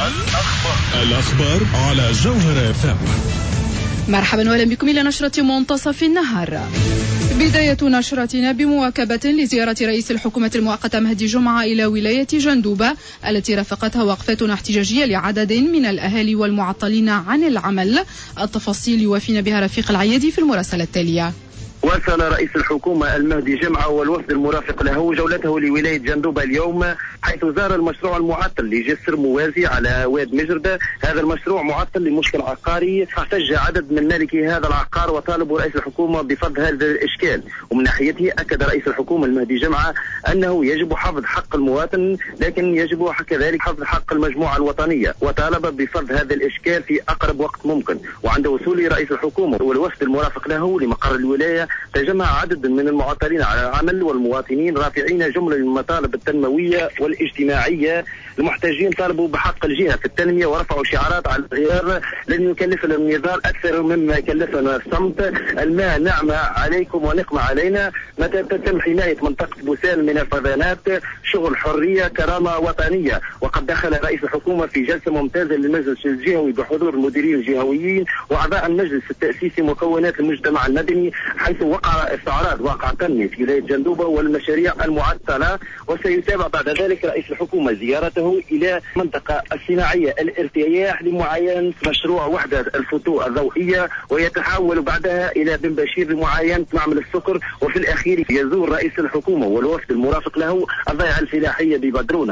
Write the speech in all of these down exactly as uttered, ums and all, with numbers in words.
الأخبار على جوهر اف ام. مرحبا واهلا بكم إلى نشرة منتصف النهار. بداية نشرتنا بمواكبة لزيارة رئيس الحكومة المؤقتة مهدي جمعة إلى ولاية جندوبة التي رافقتها وقفة احتجاجية لعدد من الأهالي والمعطلين عن العمل. التفاصيل يوافينا بها رفيق العيادي في المراسلة التالية. واصل رئيس الحكومة المهدي جمعة والوفد المرافق له جولته لولاية جندوبة اليوم، حيث زار المشروع المعطل لجسر موازي على واد مجردة. هذا المشروع معطل لمشكل عقاري، احتج عدد من مالكي هذا العقار وطالبوا رئيس الحكومة بفض هذا الإشكال. ومن ناحيته أكد رئيس الحكومة المهدي جمعة أنه يجب حفظ حق المواطن، لكن يجب كذلك حفظ حق المجموعة الوطنية، وطالب بفض هذا الإشكال في أقرب وقت ممكن. وعند وصول رئيس الحكومة والوفد المرافق له لمقر الولاية تجمع عدد من المعطلين على العمل والمواطنين رافعين جملة من المطالب التنموية والاجتماعية. المحتجين طالبوا بحق الجهة في التنمية ورفعوا شعارات على الغيار: لن يكلفنا النضال أكثر مما كلفنا الصمت، الماء نعمة عليكم ونقمة علينا، متى تتم حماية منطقة بوسان من الفضانات، شغل حرية كرامة وطنية. وقد دخل رئيس الحكومة في جلسة ممتازة للمجلس الجهوي بحضور المديرين الجهويين وأعضاء المجلس التأسيسي مكونات المجتمع المدني، حيث وقع استعراض واقع تنمية في ولاية جندوبة والمشاريع المعطلة. وسيتابع بعد ذلك رئيس الحكومة زيارته إلى منطقة الصناعية الارتياح لمعاينة مشروع وحدة الخطوط الضوئية، ويتحول بعدها إلى بن بشير لمعاينة معمل السكر. وفي الأخير يزور رئيس الحكومة والوفد المرافق له الضيعة الفلاحية ببدرونة.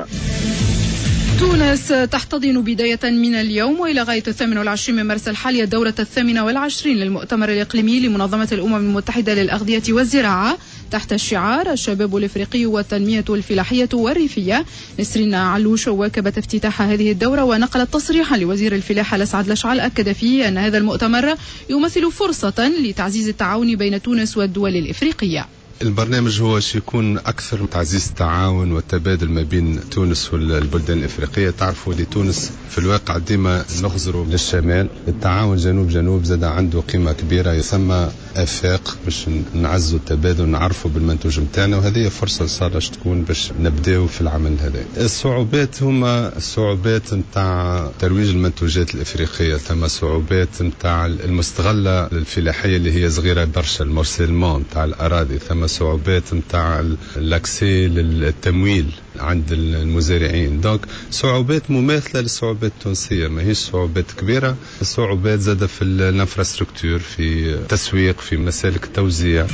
تونس تحتضن بداية من اليوم وإلى غاية الثامن والعشرين من مارس الحالي الدورة الثامنة والعشرين للمؤتمر الإقليمي لمنظمة الأمم المتحدة للأغذية والزراعة تحت الشعار الشباب الإفريقي والتنمية الفلاحية والريفية. نسرين علوش واكبت افتتاح هذه الدورة ونقلت تصريحا لوزير الفلاحة الأسعد لشعل أكد فيه أن هذا المؤتمر يمثل فرصة لتعزيز التعاون بين تونس والدول الإفريقية. البرنامج هو يكون أكثر تعزيز التعاون والتبادل ما بين تونس والبلدان الإفريقية. تعرفوا لي تونس في الواقع ديما نغزروا للشمال، التعاون جنوب جنوب زاد عنده قيمة كبيرة يسمى آفاق باش نعزوا التبادل نعرفوا بالمنتوج متاعنا، وهذه فرصة صارت تكون باش نبداو في العمل هذا. الصعوبات هما الصعوبات نتاع ترويج المنتوجات الإفريقية، ثم صعوبات نتاع المستغلة الفلاحية اللي هي صغيرة برشا، المورسيلمون نتاع الأراضي، ثم صعوبات نتاع الاكسي للتمويل عند المزارعين. دونك صعوبات مماثله للصعوبات التونسيه، ماهيش صعوبات كبيره، صعوبات زاده في الانفراستركتور، في التسويق، في مسالك التوزيع.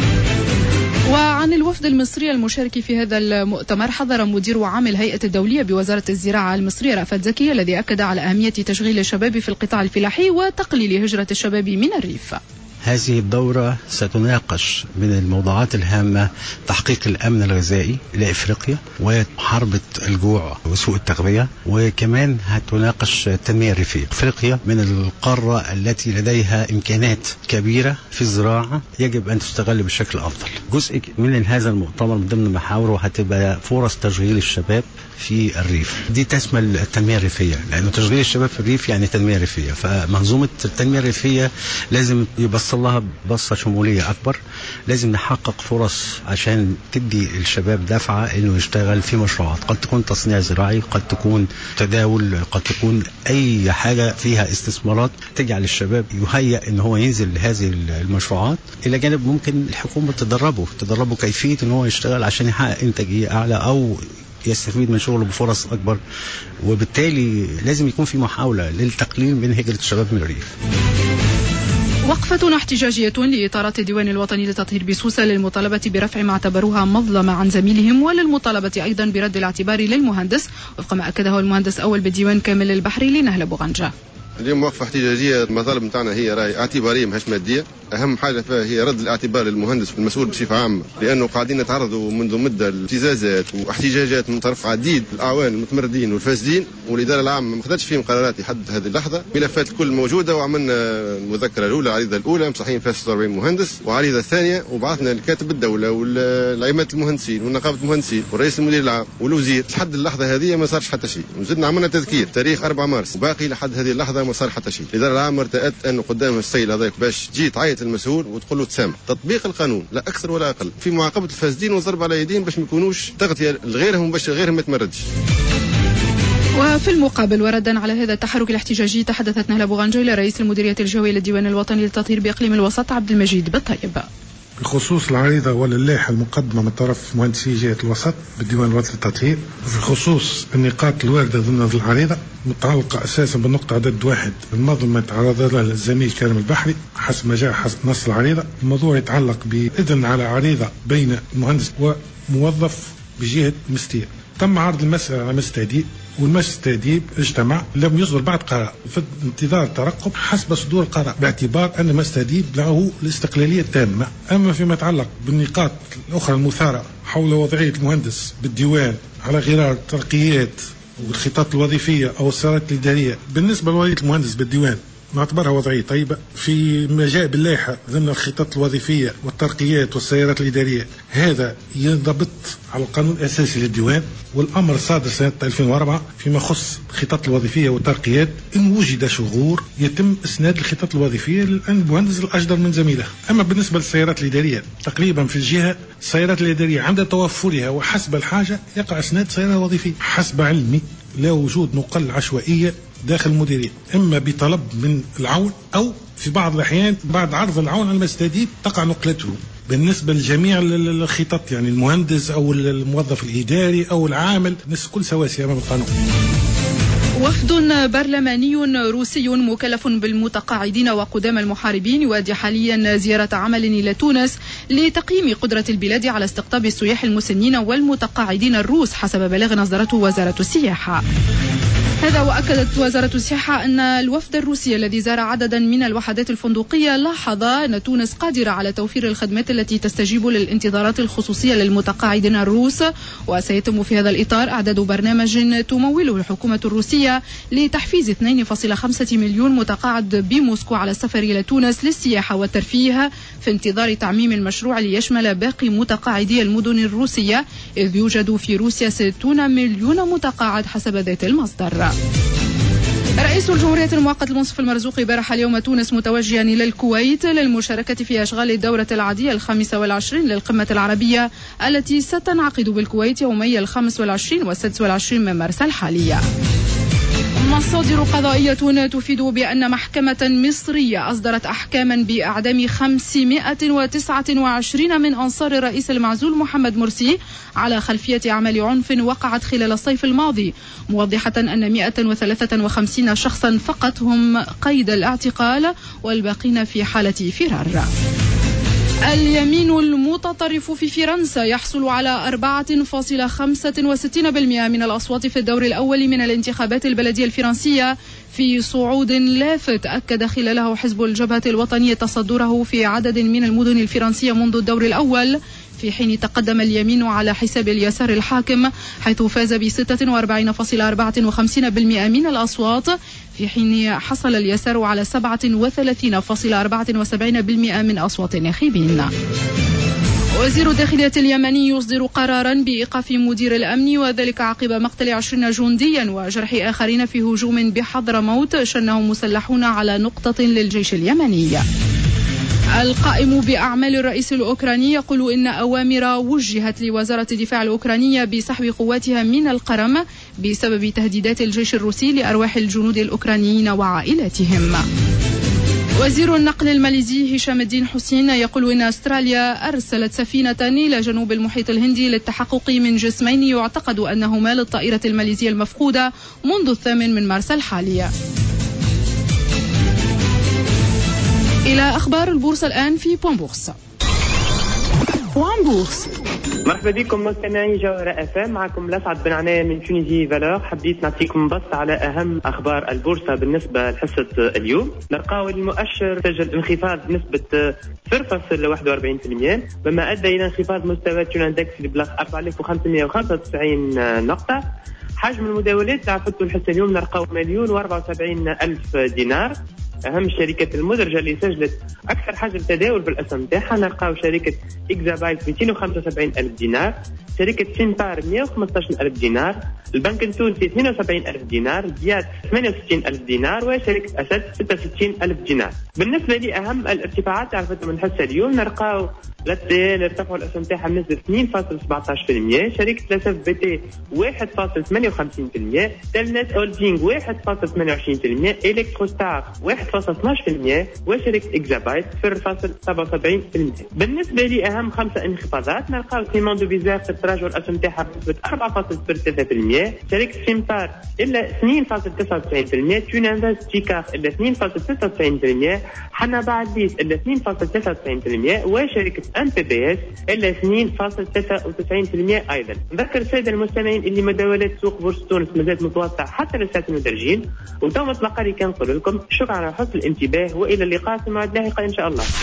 وعن الوفد المصري المشارك في هذا المؤتمر، حضر مدير عام الهيئة الدولية بوزارة الزراعة المصرية رأفت زكي الذي أكد على أهمية تشغيل الشباب في القطاع الفلاحي وتقليل هجرة الشباب من الريف. هذه الدورة ستناقش من الموضوعات الهامة تحقيق الأمن الغذائي لإفريقيا ومحاربة الجوع وسوء التغذية، وكمان هتناقش التنمية الريفية. إفريقيا من القارة التي لديها إمكانات كبيرة في الزراعة يجب أن تستغل بشكل أفضل. جزء من هذا المؤتمر من ضمن محاوره هتبقى فرص تشغيل الشباب في الريف. دي تشمل التنمية الريفية، لأنه تشغيل الشباب في الريف يعني تنمية ريفية، فمنظومة التنمية الريفية لازم يبص لها بصة شمولية أكبر. لازم نحقق فرص عشان تدي الشباب دفعة إنه يشتغل في مشروعات، قد تكون تصنيع زراعي، قد تكون تداول، قد تكون أي حاجة فيها استثمارات تجعل الشباب يهيأ إن هو ينزل لهذه المشروعات. إلى جانب ممكن الحكومة تدربه تدربه كيفية إن هو يشتغل عشان يحقق إنتاجية أعلى أو يستفيد من شغله بفرص أكبر. وبالتالي لازم يكون في محاولة للتقليل من هجرة الشباب من الريف. وقفة احتجاجية لإطارات الديوان الوطني لتطهير بسوسة للمطالبة برفع ما اعتبروها مظلمة عن زميلهم، وللمطالبة أيضا برد الاعتبار للمهندس وفق ما أكده المهندس أول بالديوان كامل البحري لنهل بوغنجة. اليوم وقفة احتجاجية، المطالب نتاعنا هي راي اعتبارية ماهيش مادية. أهم حاجة فيها هي رد الاعتبار للمهندس والمسؤول بصفة عامة، لأنه قاعدين نتعرضوا منذ مدة لابتزازات واحتجاجات من طرف عديد الأعوان المتمردين والفاسدين، والإدارة العامة ما خدتش فيهم قرارات لحد هذه اللحظة. ملفات الكل موجودة، وعملنا المذكرة الأولى، العريضة الأولى مصحين فيها ستة وأربعين مهندس، وعريضة الثانية وبعثنا لكاتب الدولة والعيمات المهندسين ونقابة المهندسين والرئيس المدير العام والوزير. لحد اللحظة هذه ما صارش حتى شيء. وزدنا عملنا تذكير تاريخ أربعة مارس، وباقي لحد هذه اللحظة ما صار حتى شيء. الإدارة العامة ارتأت أنه قدام السيد هذاك باش تجي تعيط المسؤول وتقول له تسامح. تطبيق القانون لا أكثر ولا أقل، في معاقبة الفاسدين والضرب على يدين باش ما يكونوش تغطية لغيرهم باش غيرهم ما يتمردش. وفي المقابل وردا على هذا التحرك الاحتجاجي تحدثت نهلة بوغانجيلة رئيس المديرية الجوية للديوان الوطني للتطهير بإقليم الوسط عبد المجيد بالطيب بخصوص العريضة واللائحة المقدمة من طرف مهندسي جهة الوسط بالديوان الوطني للتطهير في خصوص النقاط الواردة ضمن العريضة متعلقة أساسا بالنقطة عدد واحد المنظمة تعرض لها الزميل كريم البحري حسب ما جاء حسب نص العريضة. الموضوع يتعلق بإذن على عريضة بين المهندس وموظف بجهة مستير. تم عرض المسألة على مجلس التأديب والمجلس التأديب اجتمع لم يصدر بعد قرار في انتظار الترقب حسب صدور القرار باعتبار أن مجلس التأديب له الاستقلالية التامة. أما فيما يتعلق بالنقاط الأخرى المثارة حول وضعية المهندس بالديوان على غرار الترقيات والخطط الوظيفية أو السيارات الإدارية بالنسبة لوضعية المهندس بالديوان نعتبرها وضعية طيبة في ما جاء باللائحة ضمن الخطط الوظيفية والترقيات والسيارات الإدارية. هذا ينضبط على القانون الأساسي للديوان والأمر صادر سنة ألفين وأربعة فيما خص الخطط الوظيفية والترقيات. إن وجد شغور يتم إسناد الخطط الوظيفية لأن المهندس الأجدر من زميله. أما بالنسبة للسيارات الإدارية تقريبا في الجهة السيارات الإدارية عند توفرها وحسب الحاجة يقع إسناد سيارة وظيفية. حسب علمي لا وجود نقل عشوائية داخل المديرية إما بطلب من العون أو في بعض الأحيان بعد عرض العون على المستديب تقع نقلته بالنسبة لجميع الخطط يعني المهندس أو الموظف الإداري أو العامل الناس كل سواسية أمام القانون. وفد برلماني روسي مكلف بالمتقاعدين وقدام المحاربين يؤدي حاليا زيارة عمل إلى تونس لتقييم قدرة البلاد على استقطاب السياح المسنين والمتقاعدين الروس حسب بلاغ أصدرته وزارة السياحة. هذا وأكدت وزارة السياحة أن الوفد الروسي الذي زار عددا من الوحدات الفندقية لاحظ أن تونس قادرة على توفير الخدمات التي تستجيب للانتظارات الخصوصية للمتقاعدين الروس. وسيتم في هذا الإطار إعداد برنامج تموله الحكومة الروسية لتحفيز اثنين فاصلة خمسة مليون متقاعد بموسكو على السفر إلى تونس للسياحة والترفيه في انتظار تعميم المشروع ليشمل باقي متقاعدي المدن الروسية إذ يوجد في روسيا ستون مليون متقاعد حسب ذات المصدر. رئيس الجمهورية المؤقت المنصف المرزوقي بارح اليوم تونس متوجها إلى الكويت للمشاركة في أشغال الدورة العادية الخامسة والعشرين للقمة العربية التي ستنعقد بالكويت يومي الخامس والعشرين والسادس والعشرين من مارس الحالي. مصادر قضائية تفيد بأن محكمة مصرية أصدرت أحكاما بإعدام خمسمائة وتسعة وعشرين من أنصار الرئيس المعزول محمد مرسي على خلفية أعمال عنف وقعت خلال الصيف الماضي، موضحة أن مائة وثلاثة وخمسين شخصا فقط هم قيد الاعتقال والباقين في حالة فرار. اليمين المتطرف في فرنسا يحصل على أربعة فاصلة خمسة وستين بالمئة من الأصوات في الدور الأول من الانتخابات البلدية الفرنسية في صعود لافت أكد خلاله حزب الجبهة الوطنية تصدره في عدد من المدن الفرنسية منذ الدور الأول، في حين تقدم اليمين على حساب اليسار الحاكم حيث فاز ب ستة وأربعين فاصلة أربعة وخمسين بالمئة من الأصوات، في حين حصل اليسار على سبعة وثلاثين فاصلة أربعة وسبعين بالمئة من أصوات الناخبين. وزير الداخلية اليمني يصدر قرارا بإيقاف مدير الأمن وذلك عقب مقتل عشرين جنديا وجرح آخرين في هجوم بحضرموت شنه مسلحون على نقطة للجيش اليمني. القائم بأعمال الرئيس الأوكراني يقول إن أوامر وجهت لوزارة الدفاع الأوكرانية بسحب قواتها من القرم بسبب تهديدات الجيش الروسي لأرواح الجنود الأوكرانيين وعائلاتهم. وزير النقل الماليزي هشام الدين حسين يقول إن أستراليا أرسلت سفينة إلى جنوب المحيط الهندي للتحقق من جسمين يعتقد أنهما للطائرة الماليزية المفقودة منذ الثامن من مارس الحالي. إلى أخبار البورصة الآن في بوان بورصة. بوان بورصة. مرحبا بكم مستمعي جوهرة اف ام، معكم الأسعد بن عناية من تونيزي فالور. حبيت نعطيكم بص على أهم أخبار البورصة بالنسبة لحصة اليوم. نلقاو المؤشر سجل انخفاض بنسبة صفر فاصلة واحد وأربعين بالمئة مما أدى إلى انخفاض مستوى تون اندكس لبلغ أربعة آلاف وخمسمائة وخمسة وتسعين نقطة. حجم المداولات تعفتوا الحصة اليوم نلقاو مليون وأربعة وسبعين ألف دينار. أهم الشركات المدرجة اللي سجلت أكثر حجم تداول بالأسهم تاعها نلقاو شركة إكزابايت مئتين وخمسة وسبعين ألف دينار، شركة سينبار مئة وخمسة عشر ألف دينار، البنك التونسي اثنين وسبعين ألف دينار، زياد ثمانية وستين ألف دينار، وشركة أسد ستة وستين ألف دينار. بالنسبة لأهم الارتفاعات عرفتوا من حصة اليوم نلقاو لا تي ال ارتفعوا الاسهم تاعها بنسبه اثنين فاصلة سبعة عشر بالمئة، شركه لاس اف بي تي واحد فاصلة ثمانية وخمسين بالمئة، تلنت هولدينغ واحد فاصلة ثمانية وعشرين بالمئة، الكتروستار واحد فاصلة اثناعش بالمئة، وشركه اكزابايت صفر فاصلة سبعة وسبعين بالمئة. بالنسبه لاهم خمسه انخفاضات نلقاو سيمون دو بيزار تراجع الاسهم تاعها بنسبه أربعة فاصلة صفر ثلاثة بالمئة، شركه سيمتار الا اثنين فاصلة تسعة وتسعين بالمئة، تون انفست تيكاف الا اثنين فاصلة ستة وتسعين بالمئة، حنا بعد بيس الا اثنين فاصلة ثلاثة وتسعين بالمئة، وشركه ام بي بي اس الا اثنين فاصلة ثلاثة وتسعين بالمئة. ايضا نذكر الساده المستمعين اللي مداولات سوق بورصه تونس مازالت متوسعه حتى للساعه المدرجين، وتم مطلقا اللي كنقول لكم شكرا على حسن الانتباه، والى اللقاء في موعد لاحق ان شاء الله.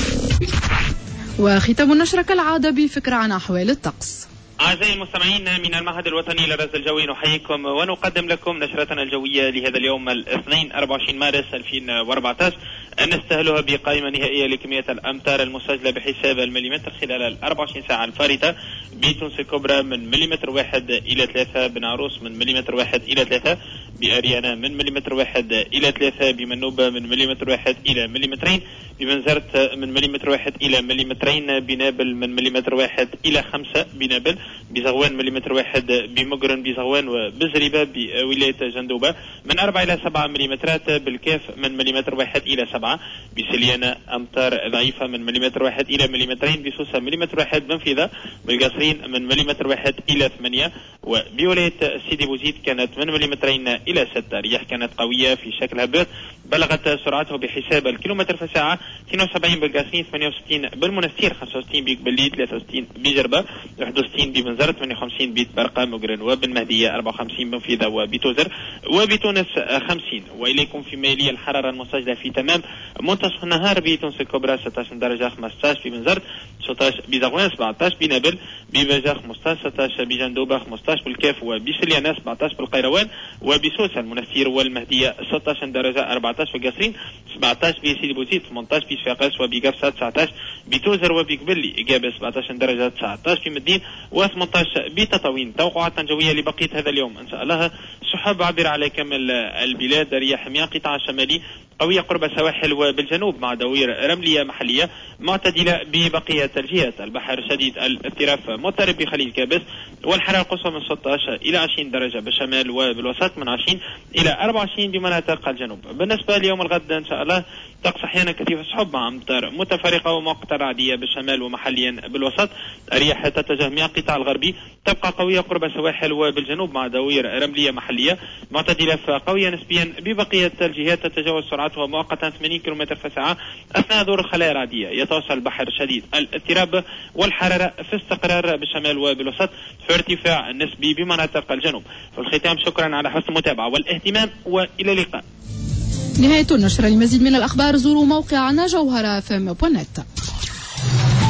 وختام النشرة كالعادة بفكرة عن أحوال الطقس. أعزائي المستمعين من المعهد الوطني للرصد الجوي نحييكم ونقدم لكم نشرتنا الجوية لهذا اليوم الاثنين أربعة وعشرين مارس ألفين وأربعة عشر، نستهلها بقائمة نهائية لكمية الأمطار المسجلة بحساب المليمتر خلال ال أربع وعشرين ساعة الفارطة بتونس الكبرى من مليمتر واحد إلى ثلاثة، بنعروس من مليمتر واحد إلى ثلاثة، بأريانا من مليمتر واحد إلى ثلاثة، بمنوبة من مليمتر واحد إلى مليمترين، بمنزرت من مليمتر واحد إلى مليمترين، بنابل من مليمتر واحد إلى خمسة بنابل، بزغوان مليمتر واحد بمقرن بزغوان، وبزريبة بولاية جندوبة من أربعة إلى سبعة مليمترات، بالكاف من مليمتر واحد إلى سبعة، بسليانة أمطار ضعيفة من مليمتر واحد إلى مليمترين، بسوسة مليمتر واحد بنفيذة، بالقصرين من مليمتر واحد إلى ثمانية، وبولاية سيدي بوزيد كانت من مليمترين إلى ستة. رياح كانت قوية في شكل هبوط بلغت سرعته بحساب الكيلومتر في الساعة اثنين وسبعين بالقاسين، ثمانية وستين بالمنستير، خمسة وستين بقبلي، ثلاثة وستين بجربة، واحد وستين بمنزرت، ثمانية وخمسين ببرقة مقرن، وبالمهدية أربعة وخمسين بنفيذة وبتوزر، وبتونس خمسين. وإليكم في مالية الحرارة المسجلة في تمام منتصف النهار بتونس الكبرى ستة عشر درجة، خمسة عشر بمنزرت، ستة عشر بزغوان، سبعة عشر بنابل، بباجة خمسة عشر، ستة عشر بجندوبة، خمسة عشر بالكاف، وبسليانة سبعة عشر بالقيروان، وبسوسة المنستير والمهدية ستة عشر درجة، أربعة عشر بالقصرين، سبعة عشر بسيدي بوزيد، ثمانية عشر بصفاقس وبقفصة، تسعة عشر بتوزر وبقبلي، إجابة سبعة عشر درجة، تسعة عشر بمدين، وثمانية عشر بتطاوين. توقعات جوية لبقية هذا اليوم إن شاء الله: سحب عابرة على كامل البلاد، رياح مياه قطاع شمالي قوية قرب السواحل وبالجنوب مع دوير رملية محلية معتدلة ببقية الجهات. البحر شديد الاضطراب مضطرب بخليج كابس، والحرارة القصوى من ستة عشر إلى عشرين درجة بالشمال، وبالوسط من عشرين إلى أربعة وعشرين بمناطق الجنوب. بالنسبة ليوم الغد إن شاء الله طقس أحيانا كثيف السحب مع أمطار متفرقة ومؤقتة رعدية بالشمال ومحليا بالوسط. الرياح تتجه من القطاع الغربي تبقى قوية قرب السواحل وبالجنوب مع دوير رملية محلية معتدلة فقوية نسبيا ببقية الجهات، تتجاوز سرعتها مؤقتا ثمانين كيلومتر في الساعة أثناء دور الخلايا الرعدية. يتوصل البحر شديد الاضطراب والحرارة في استقرار بالشمال وبالوسط، في ارتفاع نسبي بمناطق الجنوب. في الختام شكرا على حسن المتابعة والاهتمام، وإلى اللقاء. نهاية النشرة. لمزيد من الأخبار زوروا موقعنا جوهرة اف ام دوت نت.